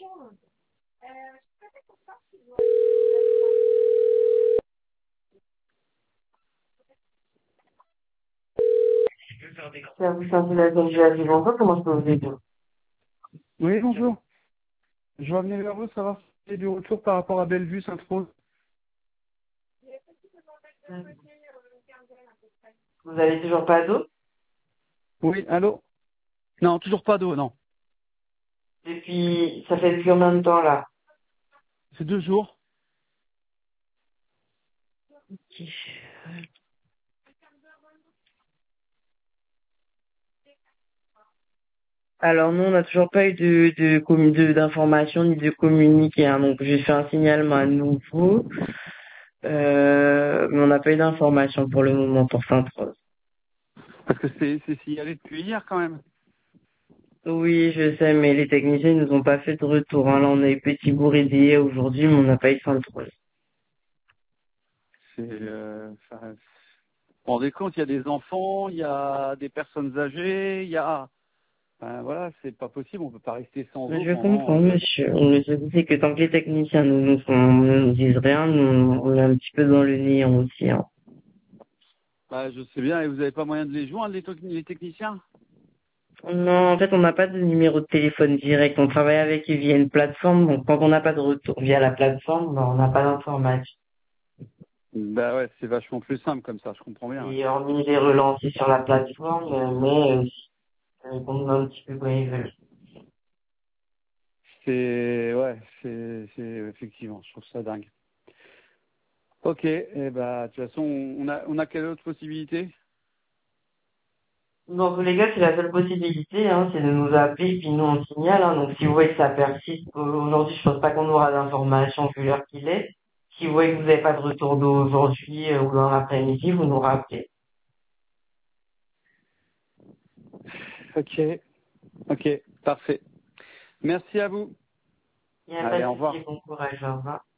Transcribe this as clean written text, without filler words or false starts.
Service international de la bonjour, comment je peux vous aider? Oui, bonjour. Je revenais vers vous savoir si vous avez du retour par rapport à Bellevue, Sainte-Rose. Vous avez toujours pas d'eau? Oui, allô? Non, toujours pas d'eau, non. Ça fait depuis combien de temps là? C'est 2 jours. Alors nous, on n'a toujours pas eu d'informations ni de communiqué, hein, donc j'ai fait un signalement à nouveau, mais on n'a pas eu d'informations pour le moment pour Sainte-Rose. Parce que c'est signalé depuis hier quand même. Oui, je sais, mais les techniciens ils nous ont pas fait de retour, hein. Là, on a eu Petit Bourg-et-Déé aujourd'hui, mais on n'a pas eu Sainte-Rose. Vous vous rendez compte, il y a des enfants, il y a des personnes âgées, il y a... voilà, c'est pas possible, on peut pas rester sans Mais eau je pendant... comprends, monsieur. Le souci, c'est que tant que les techniciens ne nous disent rien, nous, on est un petit peu dans le néant aussi, hein. Je sais bien, et vous avez pas moyen de les joindre, les techniciens? Non, en fait, on n'a pas de numéro de téléphone direct. On travaille avec eux via une plateforme. Donc, quand on n'a pas de retour via la plateforme, ben, on n'a pas d'information. Bah ouais, c'est vachement plus simple comme ça, je comprends bien. Ouais. Et hormis les relancer sur la plateforme, ça répond un petit peu quand ils veulent. C'est effectivement, je trouve ça dingue. Ok, et bah de toute façon, on a quelle autre possibilité? Dans tous les cas, c'est la seule possibilité, hein, c'est de nous appeler, puis nous on signale, hein. Donc si vous voyez que ça persiste, aujourd'hui je pense pas qu'on aura d'informations vu l'heure qu'il est. Si vous voyez que vous n'avez pas de retour d'eau aujourd'hui ou dans l'après-midi, vous nous rappelez. Ok, ok, parfait. Merci à vous. Il n'y a pas Allez, de au souci, revoir. bon courage, au revoir.